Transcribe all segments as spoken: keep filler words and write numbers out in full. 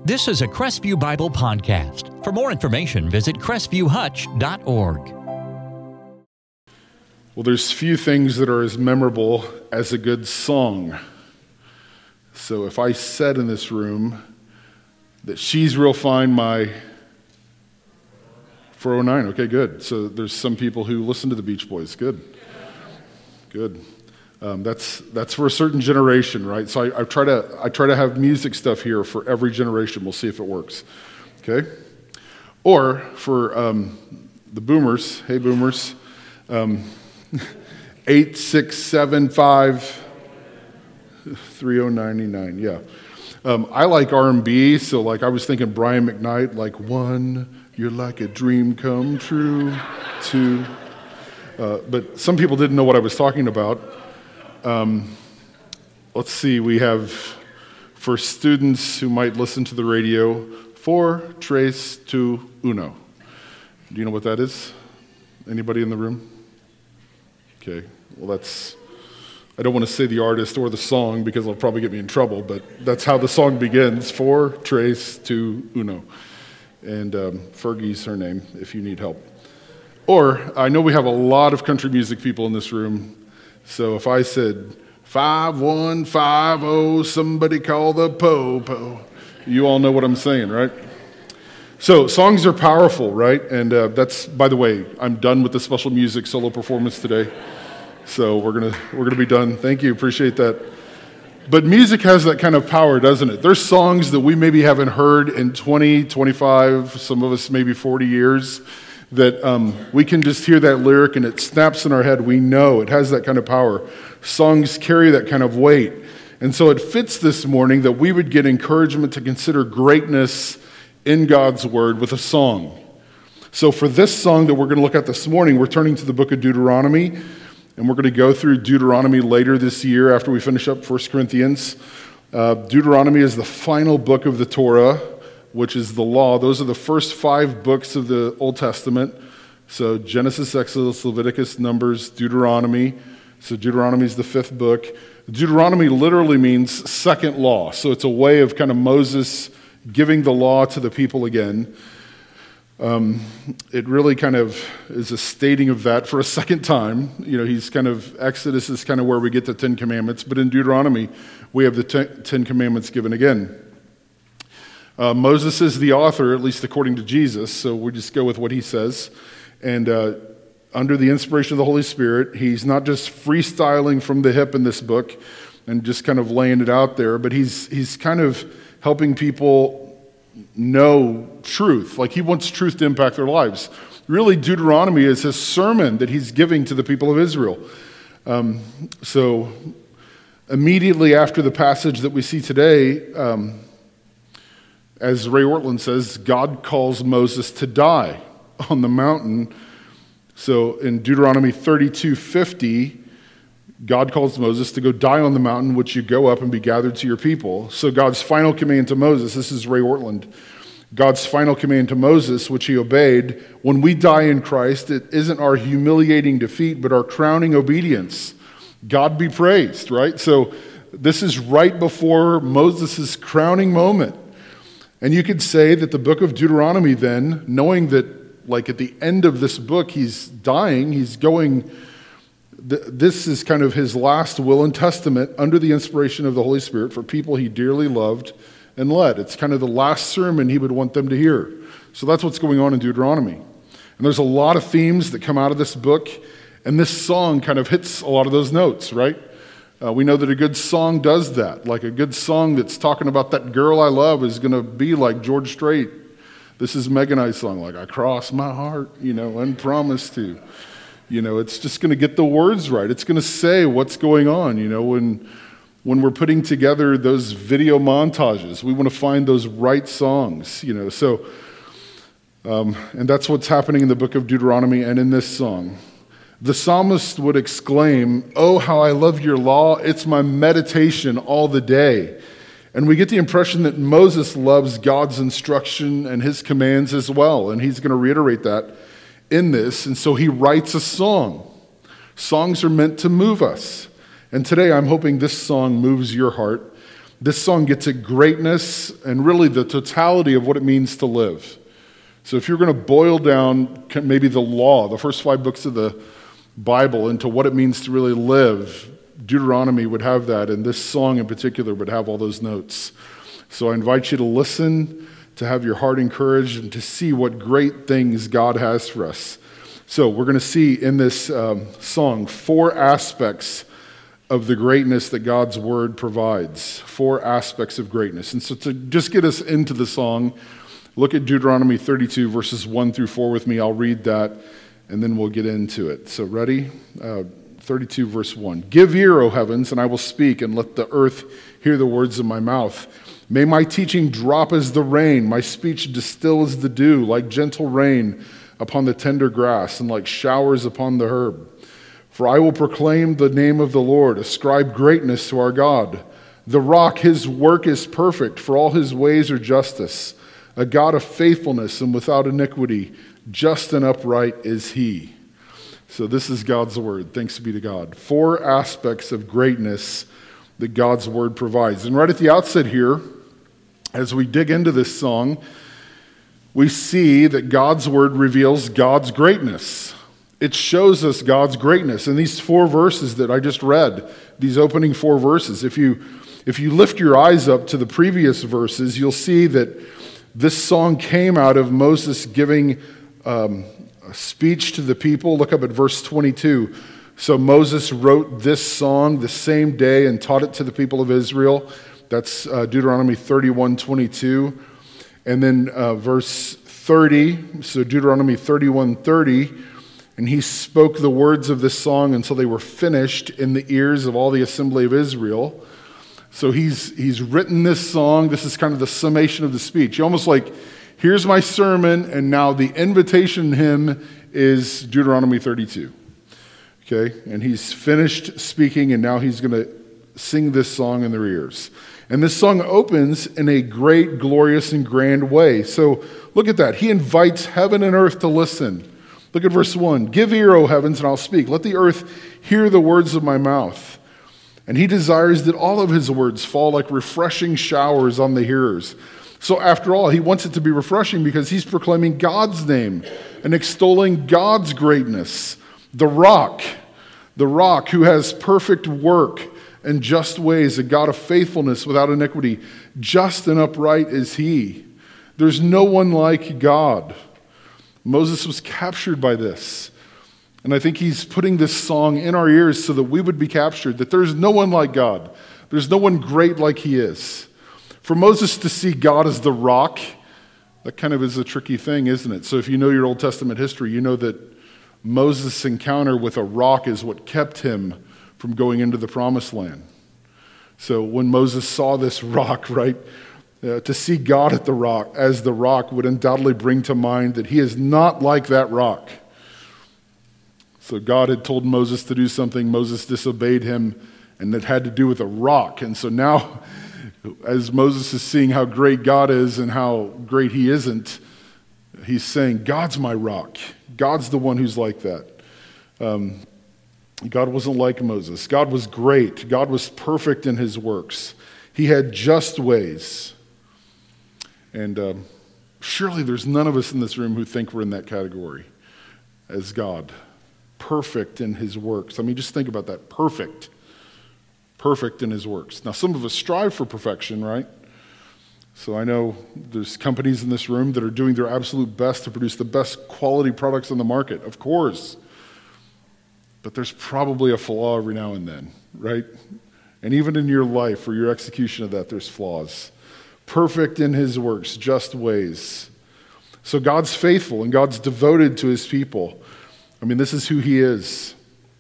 This is a Crestview Bible podcast. For more information, visit crestview hutch dot org. Well, there's few things that are as memorable as a good song. So if I said in this room that She's Real Fine, my four oh nine, okay, good. So there's some people who listen to the Beach Boys. Good. Good. Um, that's that's for a certain generation, right? So I, I try to I try to have music stuff here for every generation. We'll see if it works. Okay? Or for um, the boomers, hey boomers, um, eight six seven five three oh nine nine. Yeah. Um, I like R and B, so like I was thinking Brian McKnight, like one, you're like a dream come true. Two, uh, but some people didn't know what I was talking about. Um, let's see, we have, for students who might listen to the radio, four, tres, two, uno. Do you know what that is? Anybody in the room? Okay, well that's, I don't want to say the artist or the song because it'll probably get me in trouble, but that's how the song begins, four, tres, two, uno. And um, Fergie's her name, if you need help. Or, I know we have a lot of country music people in this room, so if I said, five one five oh, somebody call the po-po, you all know what I'm saying, right? So songs are powerful, right? And uh, that's, by the way, I'm done with the special music solo performance today. So we're gonna we're gonna be done. Thank you, appreciate that. But music has that kind of power, doesn't it? There's songs that we maybe haven't heard in twenty, twenty-five, some of us maybe forty years, that um, we can just hear that lyric and it snaps in our head. We know it has that kind of power. Songs carry that kind of weight. And so it fits this morning that we would get encouragement to consider greatness in God's Word with a song. So for this song that we're going to look at this morning, we're turning to the book of Deuteronomy, and we're going to go through Deuteronomy later this year after we finish up First Corinthians. Uh, Deuteronomy is the final book of the Torah, which is the law. Those are the first five books of the Old Testament. So Genesis, Exodus, Leviticus, Numbers, Deuteronomy. So Deuteronomy is the fifth book. Deuteronomy literally means second law. So it's a way of kind of Moses giving the law to the people again. Um, it really kind of is a stating of that for a second time. You know, he's kind of, Exodus is kind of where we get the Ten Commandments, but in Deuteronomy, we have the ten, ten Commandments given again. Uh, Moses is the author, at least according to Jesus, so we just go with what he says. And uh, under the inspiration of the Holy Spirit, he's not just freestyling from the hip in this book and just kind of laying it out there, but he's he's kind of helping people know truth. Like he wants truth to impact their lives. Really, Deuteronomy is his sermon that he's giving to the people of Israel. Um, so immediately after the passage that we see today, um, as Ray Ortlund says, God calls Moses to die on the mountain. So in Deuteronomy thirty-two fifty, God calls Moses to go die on the mountain, which you go up and be gathered to your people. So God's final command to Moses, this is Ray Ortlund, God's final command to Moses, which he obeyed, when we die in Christ, it isn't our humiliating defeat, but our crowning obedience. God be praised, right? So this is right before Moses' crowning moment. And you could say that the book of Deuteronomy then, knowing that like at the end of this book he's dying, he's going, th- this is kind of his last will and testament under the inspiration of the Holy Spirit for people he dearly loved and led. It's kind of the last sermon he would want them to hear. So that's what's going on in Deuteronomy. And there's a lot of themes that come out of this book, and this song kind of hits a lot of those notes, right? Uh, we know that a good song does that. Like a good song that's talking about that girl I love is going to be like George Strait. This is Meg and I's song, like I cross my heart, you know, and promise to. You know, it's just going to get the words right. It's going to say what's going on, you know, when when we're putting together those video montages. We want to find those right songs, you know. So, um, and that's what's happening in the book of Deuteronomy and in this song. The psalmist would exclaim, "Oh, how I love your law. It's my meditation all the day." And we get the impression that Moses loves God's instruction and his commands as well. And he's going to reiterate that in this. And so he writes a song. Songs are meant to move us. And today I'm hoping this song moves your heart this song gets at greatness and really the totality of what it means to live. So if you're going to boil down maybe the law, the first five books of the Bible, into what it means to really live, Deuteronomy would have that, and this song in particular would have all those notes. So I invite you to listen, to have your heart encouraged, and to see what great things God has for us. So we're going to see in this um, song four aspects of the greatness that God's word provides. Four aspects of greatness. And so to just get us into the song, look at Deuteronomy thirty-two, verses one through four with me. I'll read that, and then we'll get into it. So ready? Uh, thirty-two, verse one. Give ear, O heavens, and I will speak, and let the earth hear the words of my mouth. May my teaching drop as the rain, my speech distill as the dew, like gentle rain upon the tender grass, and like showers upon the herb. For I will proclaim the name of the Lord, ascribe greatness to our God. The rock, his work is perfect, for all his ways are justice. A God of faithfulness and without iniquity, just and upright is he. So this is God's word. Thanks be to God. Four aspects of greatness that God's word provides. And right at the outset here, as we dig into this song, we see that God's word reveals God's greatness. It shows us God's greatness. In these four verses that I just read, these opening four verses, if you, if you lift your eyes up to the previous verses, you'll see that this song came out of Moses giving um, a speech to the people. Look up at verse twenty-two. So Moses wrote this song the same day and taught it to the people of Israel. That's uh, Deuteronomy thirty-one twenty-two. And then uh, verse thirty, so Deuteronomy thirty-one thirty, and he spoke the words of this song until they were finished in the ears of all the assembly of Israel. So he's he's written this song. This is kind of the summation of the speech. Almost like, here's my sermon, and now the invitation hymn is Deuteronomy thirty-two. Okay, and he's finished speaking, and now he's going to sing this song in their ears. And this song opens in a great, glorious, and grand way. So look at that. He invites heaven and earth to listen. Look at verse one. Give ear, O heavens, and I'll speak. Let the earth hear the words of my mouth. And he desires that all of his words fall like refreshing showers on the hearers. So after all, he wants it to be refreshing because he's proclaiming God's name and extolling God's greatness. The rock, the rock who has perfect work and just ways, a God of faithfulness without iniquity, just and upright is he. There's no one like God. Moses was captured by this. And I think he's putting this song in our ears so that we would be captured, that there's no one like God. There's no one great like he is. For Moses to see God as the rock, that kind of is a tricky thing, isn't it? So if you know your Old Testament history, you know that Moses' encounter with a rock is what kept him from going into the promised land. So when Moses saw this rock, right, uh, to see God at the rock as the rock would undoubtedly bring to mind that he is not like that rock. So God had told Moses to do something, Moses disobeyed him, and it had to do with a rock. And so now, as Moses is seeing how great God is and how great he isn't, he's saying, God's my rock. God's the one who's like that. Um, God wasn't like Moses. God was great. God was perfect in his works. He had just ways. And um, surely there's none of us in this room who think we're in that category as God. Perfect in his works. I mean, just think about that. Perfect. Perfect in his works. Now, some of us strive for perfection, right? So I know there's companies in this room that are doing their absolute best to produce the best quality products on the market, of course. But there's probably a flaw every now and then, right? And even in your life or your execution of that, there's flaws. Perfect in his works, just ways. So God's faithful and God's devoted to his people. I mean, this is who he is.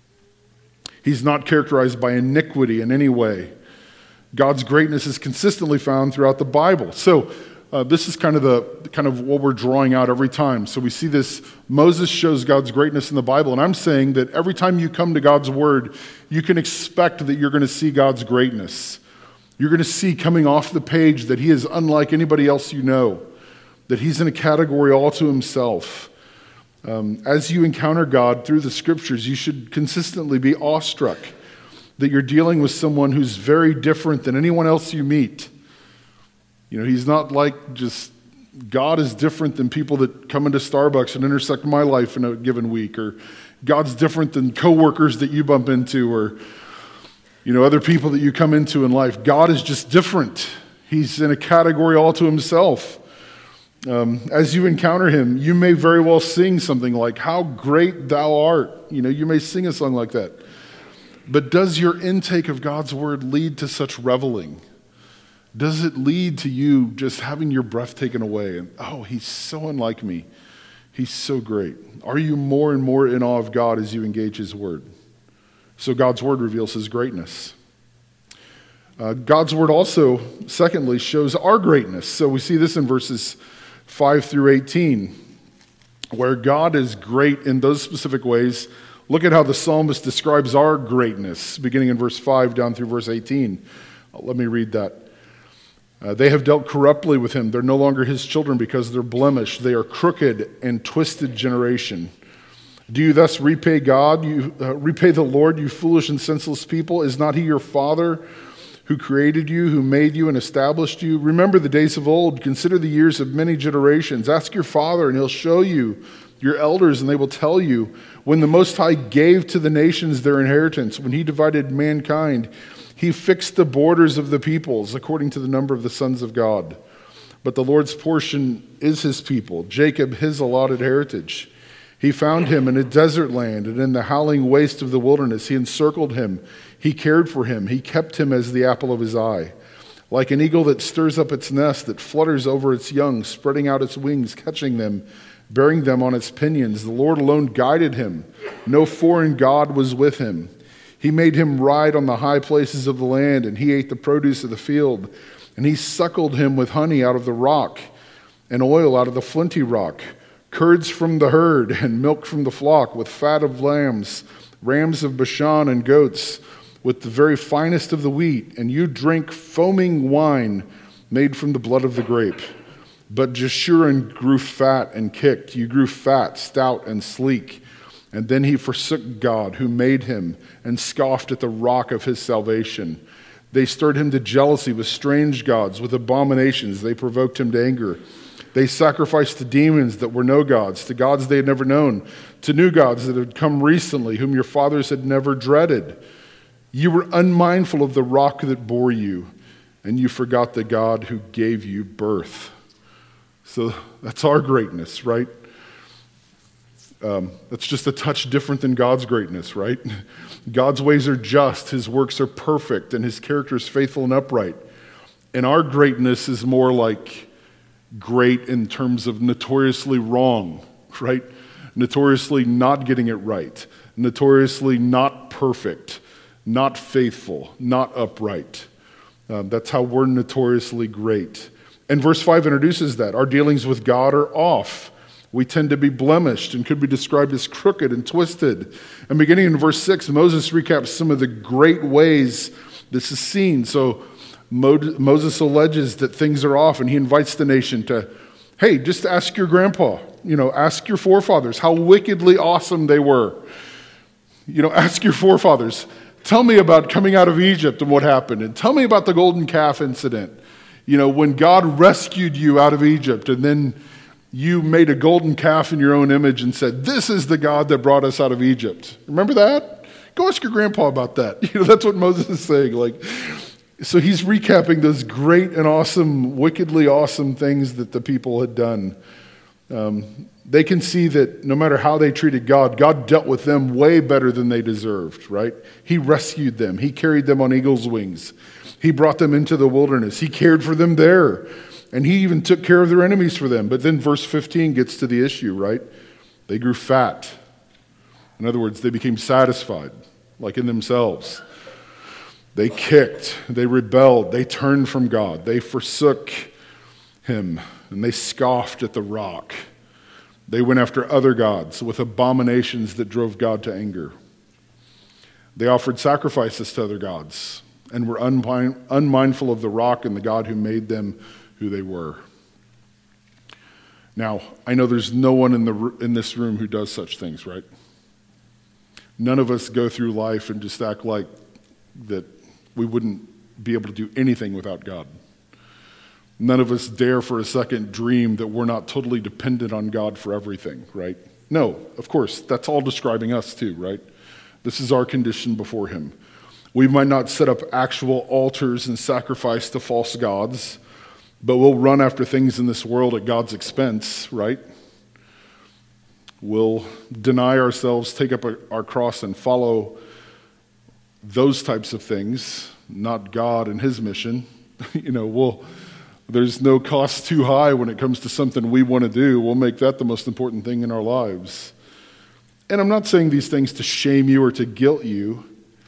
He's not characterized by iniquity in any way. God's greatness is consistently found throughout the Bible. So uh, this is kind of the kind of what we're drawing out every time. So we see this, Moses shows God's greatness in the Bible, and I'm saying that every time you come to God's word, you can expect that you're going to see God's greatness. You're going to see coming off the page that he is unlike anybody else you know, that he's in a category all to himself. Um, as you encounter God through the scriptures, you should consistently be awestruck that you're dealing with someone who's very different than anyone else you meet. You know, he's not like just, God is different than people that come into Starbucks and intersect my life in a given week, or God's different than coworkers that you bump into, or, you know, other people that you come into in life. God is just different. He's in a category all to himself. Um, as you encounter him, you may very well sing something like, "How great thou art." You know, you may sing a song like that. But does your intake of God's word lead to such reveling? Does it lead to you just having your breath taken away and, oh, he's so unlike me. He's so great. Are you more and more in awe of God as you engage his word? So God's word reveals his greatness. Uh, God's word also, secondly, shows our greatness. So we see this in verses five through eighteen, where God is great in those specific ways. Look at how the psalmist describes our greatness, beginning in verse five down through verse eighteen. Let me read that. Uh, they have dealt corruptly with him. They're no longer his children because they're blemished. They are crooked and twisted generation. Do you thus repay God? You uh, repay the Lord, you foolish and senseless people? Is not he your father who created you, who made you and established you? Remember the days of old. Consider the years of many generations. Ask your father, and he'll show you, your elders, and they will tell you. When the Most High gave to the nations their inheritance, when he divided mankind, he fixed the borders of the peoples according to the number of the sons of God. But the Lord's portion is his people, Jacob his allotted heritage. He found him in a desert land and in the howling waste of the wilderness. He encircled him. He cared for him. He kept him as the apple of his eye. Like an eagle that stirs up its nest, that flutters over its young, spreading out its wings, catching them, bearing them on its pinions. The Lord alone guided him. No foreign god was with him. He made him ride on the high places of the land, and he ate the produce of the field. And he suckled him with honey out of the rock, and oil out of the flinty rock, curds from the herd, and milk from the flock, with fat of lambs, rams of Bashan, and goats, with the very finest of the wheat. And you drink foaming wine made from the blood of the grape. But Jeshurun grew fat and kicked. You grew fat, stout, and sleek. And then he forsook God, who made him, and scoffed at the rock of his salvation. They stirred him to jealousy with strange gods, with abominations. They provoked him to anger. They sacrificed to demons that were no gods, to gods they had never known, to new gods that had come recently, whom your fathers had never dreaded. You were unmindful of the rock that bore you, and you forgot the God who gave you birth. So that's our greatness, right? Um, that's just a touch different than God's greatness, right? God's ways are just, his works are perfect, and his character is faithful and upright. And our greatness is more like great in terms of notoriously wrong, right? Notoriously not getting it right, notoriously not perfect, not faithful, not upright. Um, that's how we're notoriously great. And verse five introduces that. Our dealings with God are off. We tend to be blemished and could be described as crooked and twisted. And beginning in verse six, Moses recaps some of the great ways this is seen. So Moses alleges that things are off, and he invites the nation to, hey, just ask your grandpa, you know, ask your forefathers how wickedly awesome they were. You know, ask your forefathers. Tell me about coming out of Egypt and what happened, and tell me about the golden calf incident. You know, when God rescued you out of Egypt, and then you made a golden calf in your own image and said, this is the God that brought us out of Egypt. Remember that? Go ask your grandpa about that. You know, that's what Moses is saying. Like, so he's recapping those great and awesome, wickedly awesome things that the people had done. Um, they can see that no matter how they treated God, God dealt with them way better than they deserved, right? He rescued them. He carried them on eagle's wings. He brought them into the wilderness. He cared for them there. And he even took care of their enemies for them. But then verse fifteen gets to the issue, right? They grew fat. In other words, they became satisfied, like in themselves. They kicked. They rebelled. They turned from God. They forsook him. And they scoffed at the rock. They went after other gods with abominations that drove God to anger. They offered sacrifices to other gods and were unmind- unmindful of the rock and the God who made them who they were. Now, I know there's no one in the in this room who does such things, right? None of us go through life and just act like that we wouldn't be able to do anything without God. None of us dare for a second dream that we're not totally dependent on God for everything, right? No, of course, that's all describing us too, right? This is our condition before him. We might not set up actual altars and sacrifice to false gods, but we'll run after things in this world at God's expense, right? We'll deny ourselves, take up our cross, and follow those types of things, not God and his mission. You know, we'll, there's no cost too high when it comes to something we want to do. We'll make that the most important thing in our lives. And I'm not saying these things to shame you or to guilt you,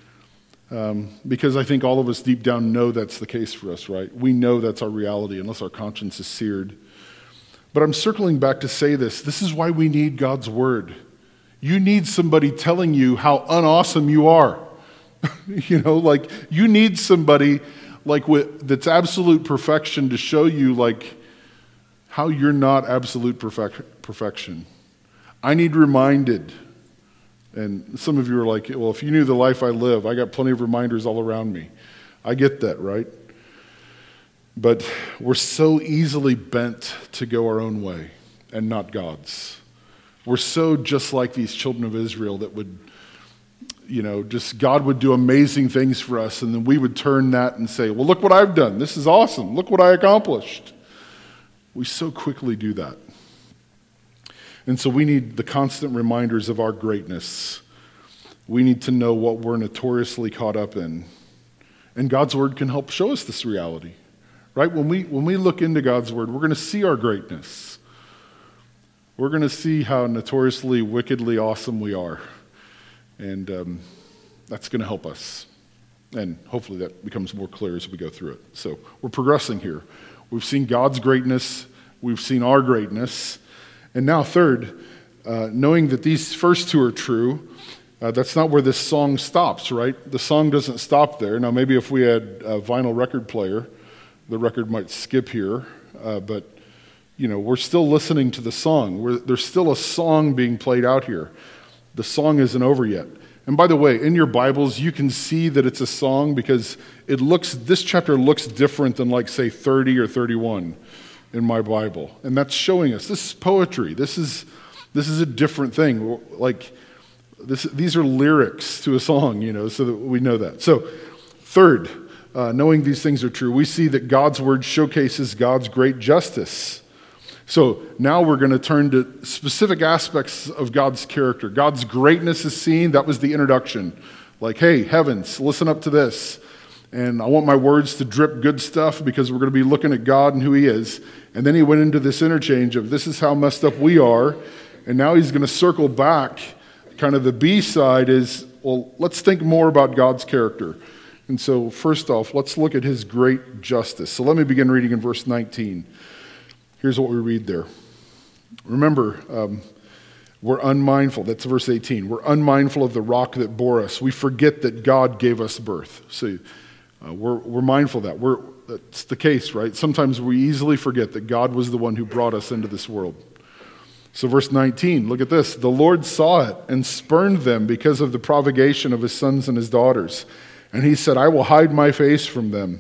um, because I think all of us deep down know that's the case for us, right? We know that's our reality unless our conscience is seared. But I'm circling back to say this. This is why we need God's word. You need somebody telling you how unawesome you are. You know, like you need somebody like with that's absolute perfection to show you like how you're not absolute perfect, perfection. I need reminded. And some of you are like, well, if you knew the life I live, I got plenty of reminders all around me. I get that, right? But we're so easily bent to go our own way and not God's. We're so just like these children of Israel that would, you know, just God would do amazing things for us, and then we would turn that and say, well, look what I've done. This is awesome. Look what I accomplished. We so quickly do that. And so we need the constant reminders of our greatness. We need to know what we're notoriously caught up in. And God's word can help show us this reality. Right? When we when we look into God's word, we're going to see our greatness. We're going to see how notoriously, wickedly awesome we are. And um, that's going to help us. And hopefully that becomes more clear as we go through it. So we're progressing here. We've seen God's greatness. We've seen our greatness. And now third, uh, knowing that these first two are true, uh, that's not where this song stops, right? The song doesn't stop there. Now maybe if we had a vinyl record player, the record might skip here, uh, but you know we're still listening to the song. We're, there's still a song being played out here. The song isn't over yet. And by the way, in your Bibles, you can see that it's a song because it looks. This chapter looks different than like say thirty or thirty-one in my Bible, and that's showing us this is poetry. This is this is a different thing. Like this, these are lyrics to a song, you know, so that we know that. So, third. Uh, knowing these things are true, we see that God's word showcases God's great justice. So now we're going to turn to specific aspects of God's character. God's greatness is seen. That was the introduction. Like, hey, heavens, listen up to this. And I want my words to drip good stuff because we're going to be looking at God and who he is. And then he went into this interchange of this is how messed up we are. And now he's going to circle back. Kind of the B side is, well, let's think more about God's character. And so first off, let's look at his great justice. So let me begin reading in verse nineteen. Here's what we read there. Remember, um, we're unmindful. That's verse eighteen. We're unmindful of the rock that bore us. We forget that God gave us birth. So uh, we're, we're mindful of that. We're, that's the case, right? Sometimes we easily forget that God was the one who brought us into this world. So verse nineteen, look at this. The Lord saw it and spurned them because of the provocation of his sons and his daughters. And he said, I will hide my face from them.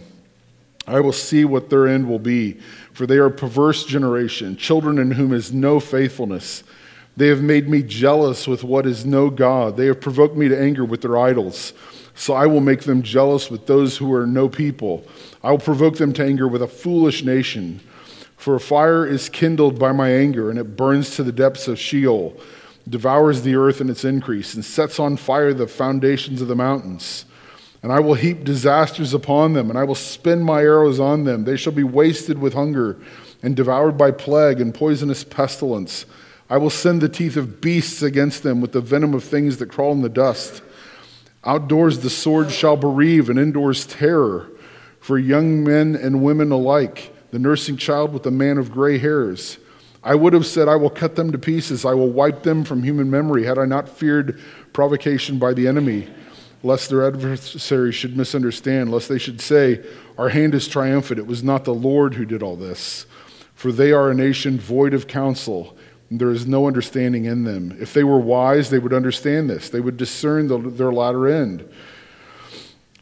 I will see what their end will be, for they are a perverse generation, children in whom is no faithfulness. They have made me jealous with what is no God. They have provoked me to anger with their idols. So I will make them jealous with those who are no people. I will provoke them to anger with a foolish nation. For a fire is kindled by my anger, and it burns to the depths of Sheol, devours the earth in its increase, and sets on fire the foundations of the mountains. And I will heap disasters upon them, and I will spin my arrows on them. They shall be wasted with hunger and devoured by plague and poisonous pestilence. I will send the teeth of beasts against them with the venom of things that crawl in the dust. Outdoors the sword shall bereave, and indoors terror, for young men and women alike, the nursing child with the man of gray hairs. I would have said, I will cut them to pieces. I will wipe them from human memory, had I not feared provocation by the enemy, lest their adversaries should misunderstand, lest they should say, our hand is triumphant. It was not the Lord who did all this. For they are a nation void of counsel, and there is no understanding in them. If they were wise, they would understand this. They would discern the, their latter end.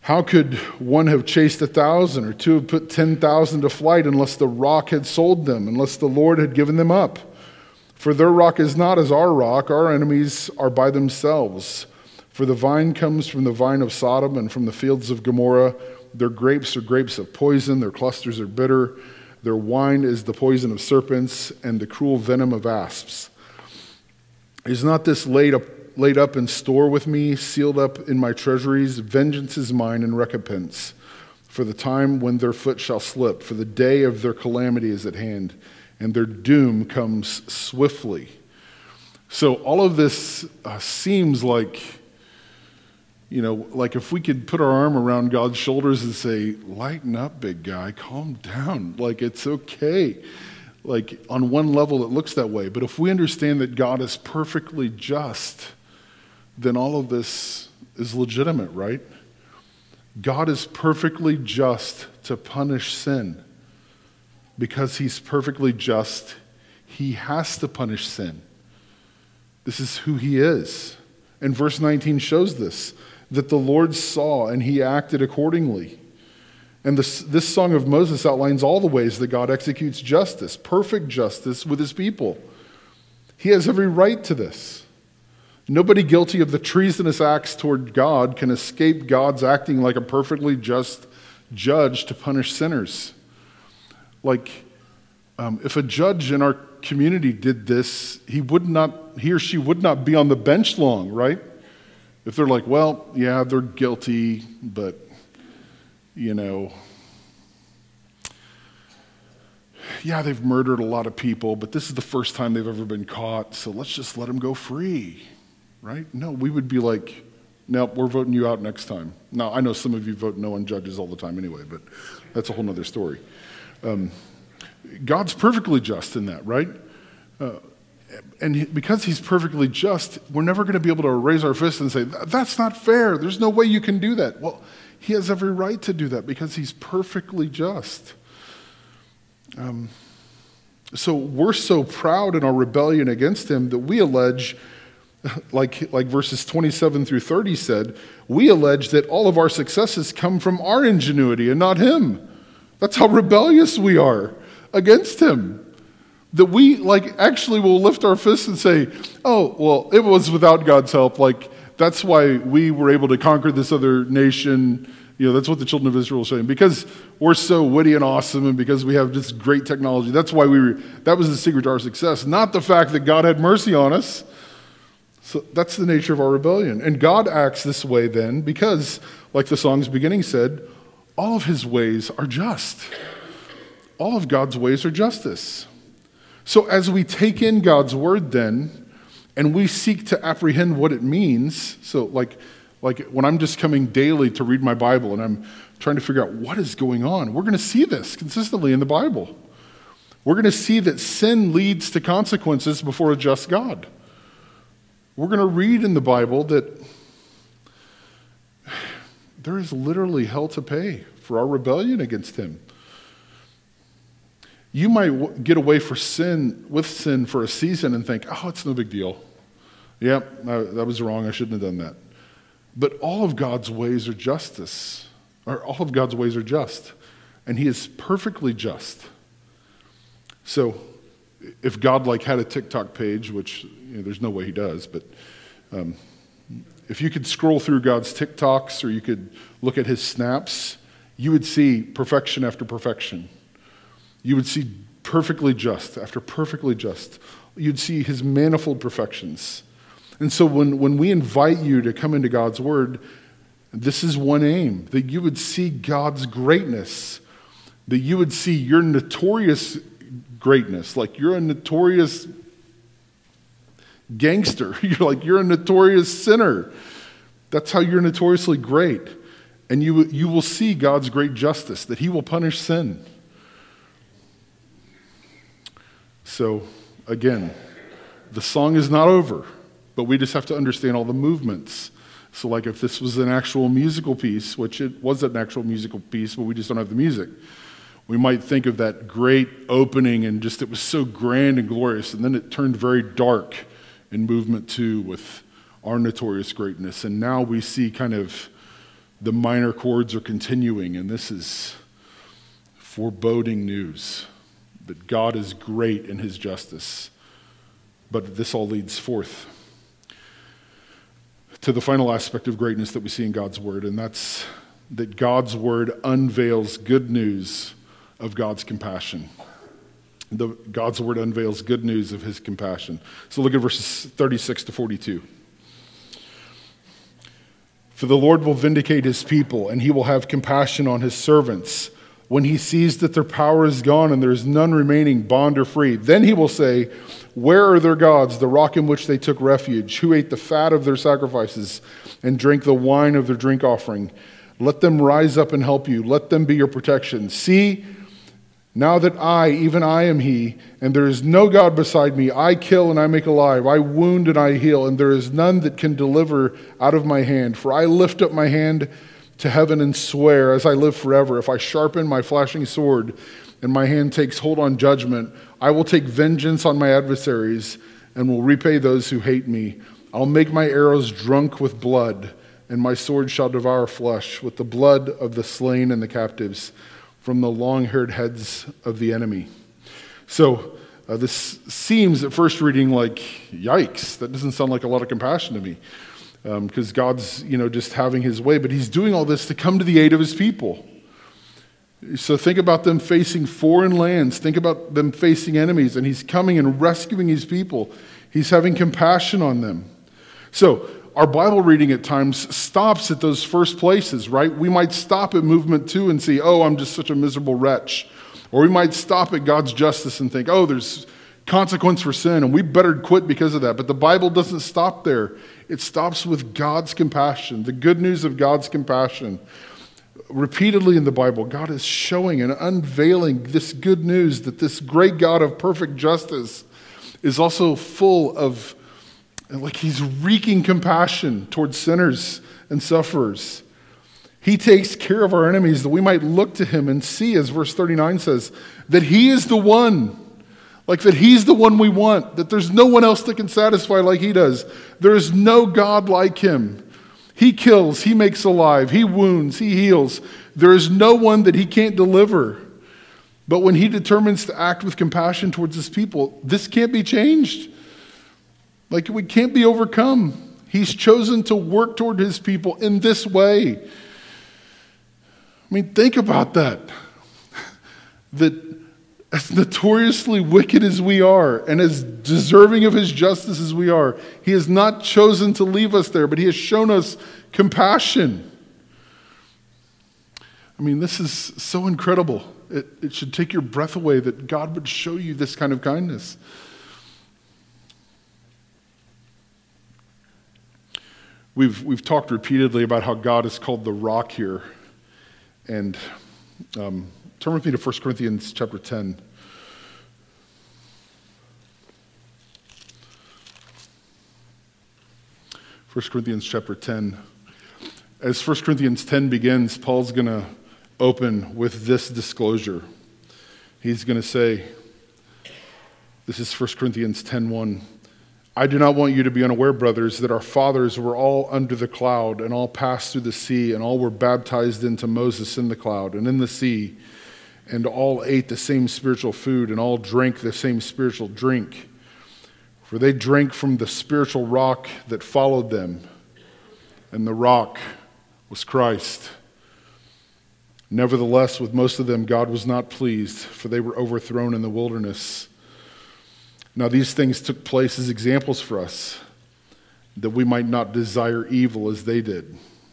How could one have chased a thousand or two have put ten thousand to flight unless the rock had sold them, unless the Lord had given them up? For their rock is not as our rock. Our enemies are by themselves. For the vine comes from the vine of Sodom and from the fields of Gomorrah. Their grapes are grapes of poison. Their clusters are bitter. Their wine is the poison of serpents and the cruel venom of asps. Is not this laid up, laid up in store with me, sealed up in my treasuries? Vengeance is mine and recompense for the time when their foot shall slip. For the day of their calamity is at hand, and their doom comes swiftly. So all of this uh, seems like, you know, like if we could put our arm around God's shoulders and say, lighten up, big guy, calm down. Like, it's okay. Like, on one level, it looks that way. But if we understand that God is perfectly just, then all of this is legitimate, right? God is perfectly just to punish sin. Because he's perfectly just, he has to punish sin. This is who he is. And verse nineteen shows this, that the Lord saw and he acted accordingly. And this, this song of Moses outlines all the ways that God executes justice, perfect justice with his people. He has every right to this. Nobody guilty of the treasonous acts toward God can escape God's acting like a perfectly just judge to punish sinners. Like, um, if a judge in our community did this, he would not, he or she would not be on the bench long, right? If they're like, well, yeah, they're guilty, but, you know, yeah, they've murdered a lot of people, but this is the first time they've ever been caught, so let's just let them go free, right? No, we would be like, no, we're voting you out next time. Now, I know some of you vote no on judges all the time anyway, but that's a whole other story. Um, God's perfectly just in that, right? Uh, and he, because he's perfectly just, we're never going to be able to raise our fist and say, that's not fair. There's no way you can do that. Well, he has every right to do that because he's perfectly just. Um, so we're so proud in our rebellion against him that we allege, like, like verses twenty-seven through thirty said, we allege that all of our successes come from our ingenuity and not him. That's how rebellious we are against him. That we, like, actually will lift our fists and say, oh, well, it was without God's help. Like, that's why we were able to conquer this other nation. You know, that's what the children of Israel are saying. Because we're so witty and awesome and because we have this great technology, that's why we were, that was the secret to our success. Not the fact that God had mercy on us. So that's the nature of our rebellion. And God acts this way then because, like the song's beginning said, all of his ways are just. All of God's ways are justice. So as we take in God's word then, and we seek to apprehend what it means, so like, like when I'm just coming daily to read my Bible and I'm trying to figure out what is going on, we're going to see this consistently in the Bible. We're going to see that sin leads to consequences before a just God. We're going to read in the Bible that there is literally hell to pay for our rebellion against him. You might w- get away for sin with sin for a season and think, oh, it's no big deal. Yep, yeah, that was wrong. I shouldn't have done that. But all of God's ways are justice, or all of God's ways are just, and he is perfectly just. So if God like had a TikTok page, which you know, there's no way he does, but um, if you could scroll through God's TikToks or you could look at his snaps, you would see perfection after perfection. You would see perfectly just after perfectly just. You'd see his manifold perfections. And so when, when we invite you to come into God's word, this is one aim, that you would see God's greatness, that you would see your notorious greatness, like you're a notorious gangster. You're like, you're a notorious sinner. That's how you're notoriously great. And you, you will see God's great justice, that he will punish sin. So, again, the song is not over, but we just have to understand all the movements. So, like if this was an actual musical piece, which it was an actual musical piece, but we just don't have the music, we might think of that great opening and just it was so grand and glorious, and then it turned very dark in movement two with our notorious greatness. And now we see kind of The minor chords are continuing, and this is foreboding news that God is great in his justice. But this all leads forth to the final aspect of greatness that we see in God's word, and that's that God's word unveils good news of God's compassion. The, God's word unveils good news of his compassion. So look at verses thirty-six to forty-two. For the Lord will vindicate his people, and he will have compassion on his servants. When he sees that their power is gone and there is none remaining, bond or free, then he will say, where are their gods, the rock in which they took refuge, who ate the fat of their sacrifices and drank the wine of their drink offering? Let them rise up and help you. Let them be your protection. See, now that I, even I am he, and there is no God beside me, I kill and I make alive, I wound and I heal, and there is none that can deliver out of my hand. For I lift up my hand to heaven and swear, as I live forever, if I sharpen my flashing sword and my hand takes hold on judgment, I will take vengeance on my adversaries and will repay those who hate me. I'll make my arrows drunk with blood, and my sword shall devour flesh with the blood of the slain and the captives, from the long-haired heads of the enemy. So uh, this seems at first reading like, yikes, that doesn't sound like a lot of compassion to me, because um, God's, you know, just having his way, but he's doing all this to come to the aid of his people. So think about them facing foreign lands, think about them facing enemies, and he's coming and rescuing his people. He's having compassion on them. So our Bible reading at times stops at those first places, right? We might stop at movement two and see, oh, I'm just such a miserable wretch. Or we might stop at God's justice and think, oh, there's consequence for sin, and we better quit because of that. But the Bible doesn't stop there. It stops with God's compassion, the good news of God's compassion. Repeatedly in the Bible, God is showing and unveiling this good news that this great God of perfect justice is also full of, like he's wreaking compassion towards sinners and sufferers. He takes care of our enemies that we might look to him and see, as verse thirty-nine says, that he is the one, like that he's the one we want, that there's no one else that can satisfy like he does. There is no God like him. He kills, he makes alive, he wounds, he heals. There is no one that he can't deliver. But when he determines to act with compassion towards his people, this can't be changed. Like, we can't be overcome. He's chosen to work toward his people in this way. I mean, think about that. That as notoriously wicked as we are, and as deserving of his justice as we are, he has not chosen to leave us there, but he has shown us compassion. I mean, this is so incredible. It, it should take your breath away that God would show you this kind of kindness. We've we've talked repeatedly about how God is called the rock here. And um, turn with me to First Corinthians chapter ten. First Corinthians chapter ten. As First Corinthians ten begins, Paul's going to open with this disclosure. He's going to say, this is First Corinthians ten one. I do not want you to be unaware, brothers, that our fathers were all under the cloud and all passed through the sea and all were baptized into Moses in the cloud and in the sea, and all ate the same spiritual food and all drank the same spiritual drink. For they drank from the spiritual rock that followed them, and the rock was Christ. Nevertheless, with most of them God was not pleased, for they were overthrown in the wilderness. Now these things took place as examples for us, that we might not desire evil as they did.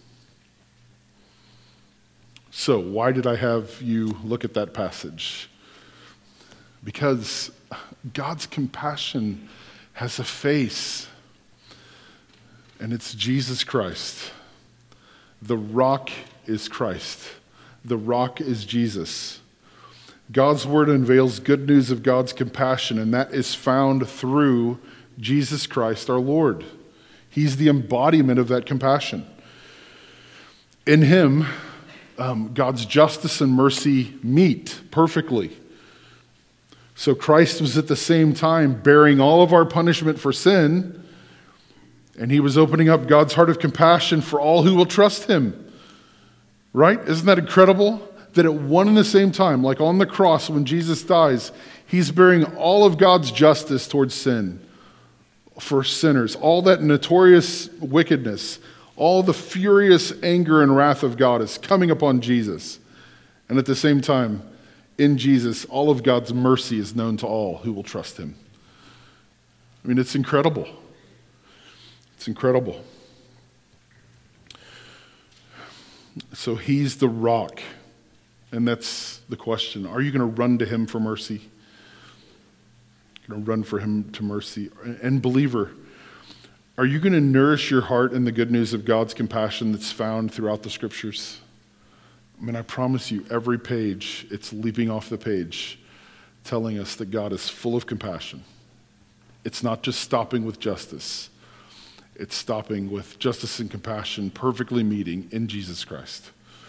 So why did I have you look at that passage? Because God's compassion has a face, and it's Jesus Christ. The rock is Christ. The rock is Jesus. God's word unveils good news of God's compassion, and that is found through Jesus Christ our Lord. He's the embodiment of that compassion. In him, um, God's justice and mercy meet perfectly. So Christ was at the same time bearing all of our punishment for sin, and he was opening up God's heart of compassion for all who will trust him. Right? Isn't that incredible? That at one and the same time, like on the cross when Jesus dies, he's bearing all of God's justice towards sin for sinners, all that notorious wickedness, all the furious anger and wrath of God is coming upon Jesus. And at the same time, in Jesus, all of God's mercy is known to all who will trust him. I mean, it's incredible. It's incredible. So he's the rock. And that's the question. Are you going to run to him for mercy? Going to run for him to mercy. And believer, are you going to nourish your heart in the good news of God's compassion that's found throughout the scriptures? I mean, I promise you, every page, it's leaping off the page, telling us that God is full of compassion. It's not just stopping with justice. It's stopping with justice and compassion perfectly meeting in Jesus Christ.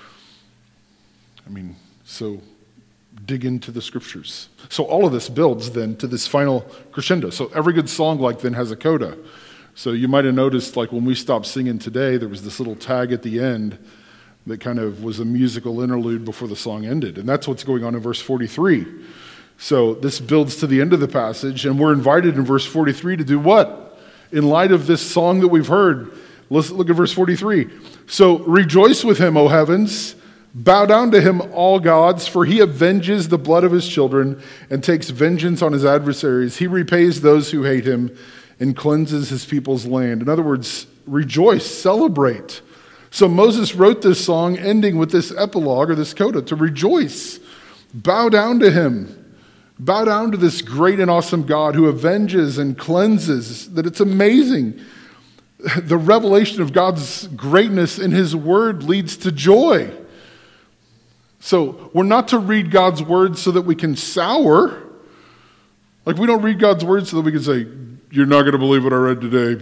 I mean, so dig into the scriptures. So all of this builds then to this final crescendo. So every good song like then has a coda. So you might have noticed, like when we stopped singing today, there was this little tag at the end that kind of was a musical interlude before the song ended. And that's what's going on in verse forty-three. So this builds to the end of the passage, and we're invited in verse forty-three to do what? In light of this song that we've heard, let's look at verse forty-three. So rejoice with him, O heavens. Bow down to him, all gods, for he avenges the blood of his children and takes vengeance on his adversaries. He repays those who hate him and cleanses his people's land. In other words, rejoice, celebrate. So Moses wrote this song ending with this epilogue or this coda to rejoice. Bow down to him. Bow down to this great and awesome God who avenges and cleanses. That it's amazing. The revelation of God's greatness in his word leads to joy. So we're not to read God's word so that we can sour. Like we don't read God's word so that we can say, you're not going to believe what I read today.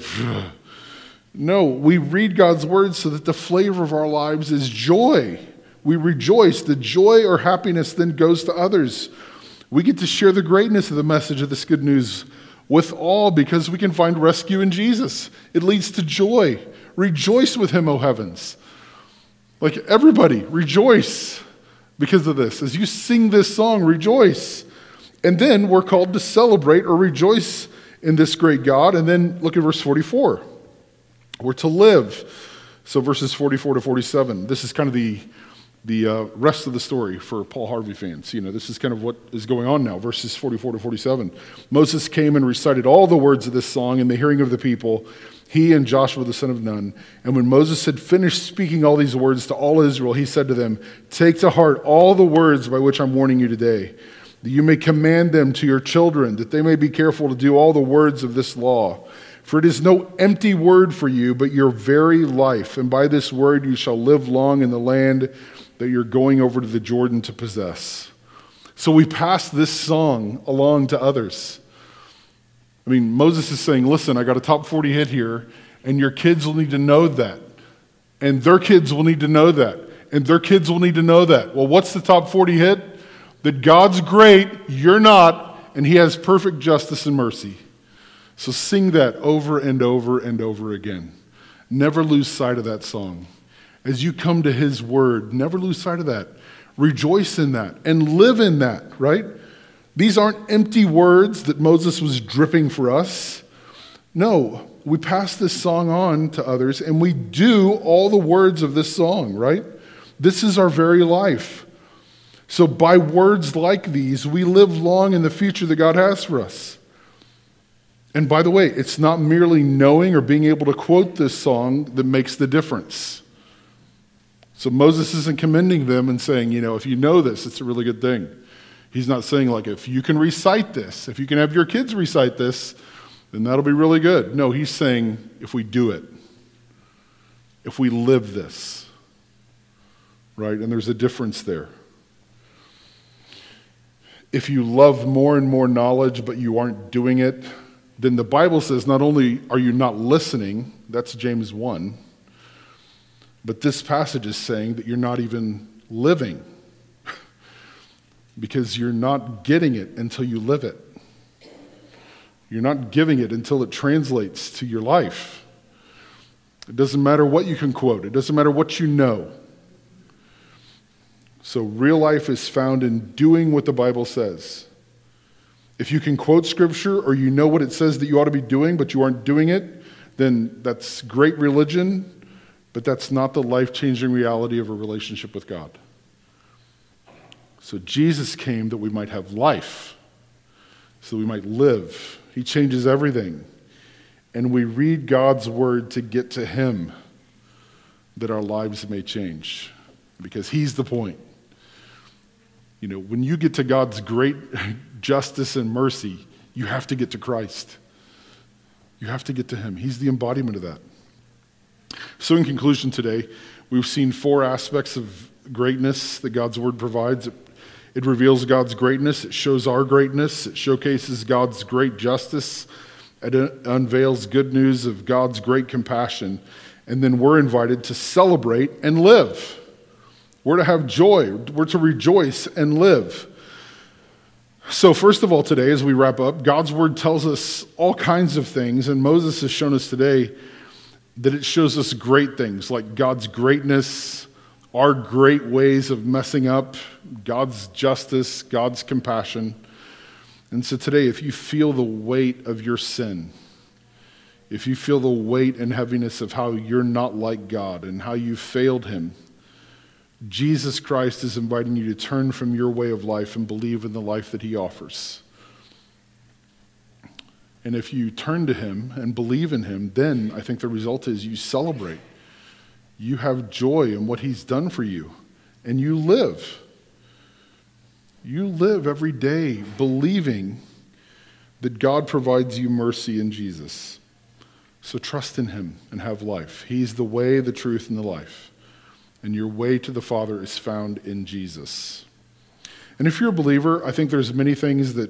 No, we read God's word so that the flavor of our lives is joy. We rejoice. The joy or happiness then goes to others. We get to share the greatness of the message of this good news with all because we can find rescue in Jesus. It leads to joy. Rejoice with him, O heavens. Like everybody, rejoice because of this. As you sing this song, rejoice. And then we're called to celebrate or rejoice in this great God. And then look at verse forty-four. We're to live. So verses forty-four to forty-seven. This is kind of the, the uh, rest of the story for Paul Harvey fans. You know, this is kind of what is going on now. Verses forty-four to forty-seven. Moses came and recited all the words of this song in the hearing of the people, he and Joshua the son of Nun. And when Moses had finished speaking all these words to all Israel, he said to them, take to heart all the words by which I'm warning you today, that you may command them to your children, that they may be careful to do all the words of this law. For it is no empty word for you, but your very life. And by this word you shall live long in the land that you're going over to the Jordan to possess. So we pass this song along to others. I mean, Moses is saying, listen, I got a top forty hit here, and your kids will need to know that. And their kids will need to know that. And their kids will need to know that. Well, what's the top forty hit? That God's great, you're not, and he has perfect justice and mercy. So sing that over and over and over again. Never lose sight of that song. As you come to his word, never lose sight of that. Rejoice in that and live in that, right? These aren't empty words that Moses was dripping for us. No, we pass this song on to others and we do all the words of this song, right? This is our very life. So by words like these, we live long in the future that God has for us. And by the way, it's not merely knowing or being able to quote this song that makes the difference. So Moses isn't commending them and saying, you know, if you know this, it's a really good thing. He's not saying like, if you can recite this, if you can have your kids recite this, then that'll be really good. No, he's saying if we do it, if we live this, right? And there's a difference there. If you love more and more knowledge, but you aren't doing it, then the Bible says not only are you not listening, that's James one, but this passage is saying that you're not even living because you're not getting it until you live it. You're not giving it until it translates to your life. It doesn't matter what you can quote. It doesn't matter what you know. So real life is found in doing what the Bible says. If you can quote Scripture or you know what it says that you ought to be doing, but you aren't doing it, then that's great religion, but that's not the life-changing reality of a relationship with God. So Jesus came that we might have life, so we might live. He changes everything. And we read God's word to get to him, that our lives may change, because he's the point. You know, when you get to God's great justice and mercy, you have to get to Christ. You have to get to him. He's the embodiment of that. So in conclusion today, we've seen four aspects of greatness that God's word provides. It, it reveals God's greatness. It shows our greatness. It showcases God's great justice. It unveils good news of God's great compassion. And then we're invited to celebrate and live. We're to have joy. We're to rejoice and live. So first of all today, as we wrap up, God's word tells us all kinds of things, and Moses has shown us today that it shows us great things, like God's greatness, our great ways of messing up, God's justice, God's compassion. And so today, if you feel the weight of your sin, if you feel the weight and heaviness of how you're not like God and how you failed him, Jesus Christ is inviting you to turn from your way of life and believe in the life that he offers. And if you turn to him and believe in him, then I think the result is you celebrate. You have joy in what he's done for you, and you live. You live every day believing that God provides you mercy in Jesus. So trust in him and have life. He's the way, the truth, and the life. And your way to the Father is found in Jesus. And if you're a believer, I think there's many things that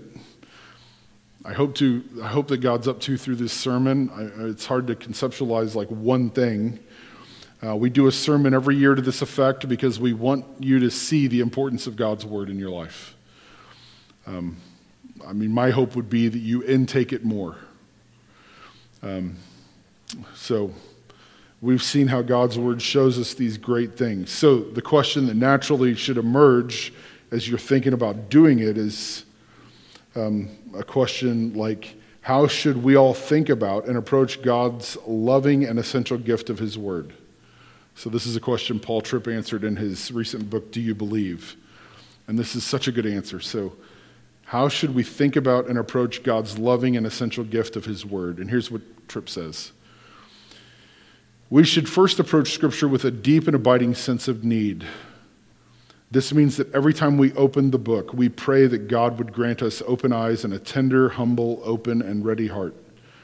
I hope to. I hope that God's up to through this sermon. I, it's hard to conceptualize like one thing. Uh, we do a sermon every year to this effect because we want you to see the importance of God's word in your life. Um, I mean, my hope would be that you intake it more. Um, so we've seen how God's word shows us these great things. So the question that naturally should emerge as you're thinking about doing it is um, a question like, how should we all think about and approach God's loving and essential gift of his word? So this is a question Paul Tripp answered in his recent book, Do You Believe? And this is such a good answer. So how should we think about and approach God's loving and essential gift of his word? And here's what Tripp says. We should first approach Scripture with a deep and abiding sense of need. This means that every time we open the book, we pray that God would grant us open eyes and a tender, humble, open, and ready heart.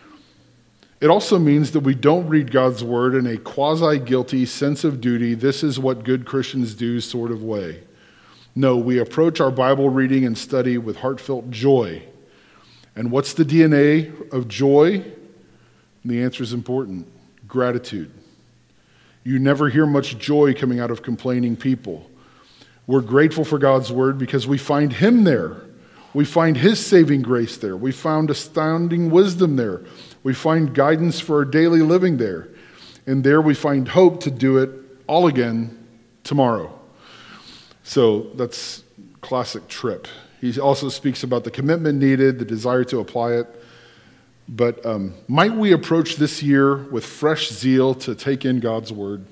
It also means that we don't read God's word in a quasi-guilty sense of duty, this is what good Christians do sort of way. No, we approach our Bible reading and study with heartfelt joy. And what's the D N A of joy? And the answer is important. Gratitude. You never hear much joy coming out of complaining people. We're grateful for God's word because we find him there. We find his saving grace there. We found astounding wisdom there. We find guidance for our daily living there. And there we find hope to do it all again tomorrow. So that's classic Tripp. He also speaks about the commitment needed, the desire to apply it. But um, might we approach this year with fresh zeal to take in God's word?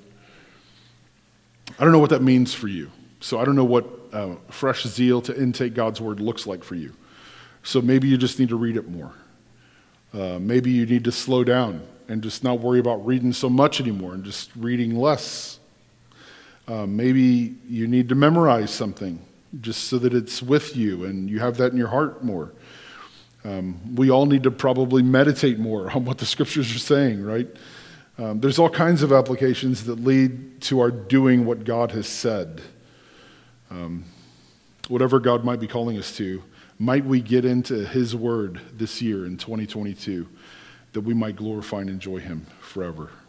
I don't know what that means for you. So I don't know what uh, fresh zeal to intake God's word looks like for you. So maybe you just need to read it more. Uh, maybe you need to slow down and just not worry about reading so much anymore and just reading less. Uh, maybe you need to memorize something just so that it's with you and you have that in your heart more. Um, we all need to probably meditate more on what the scriptures are saying, right? Um, there's all kinds of applications that lead to our doing what God has said. Um, whatever God might be calling us to, might we get into his word this year in twenty twenty-two that we might glorify and enjoy him forever.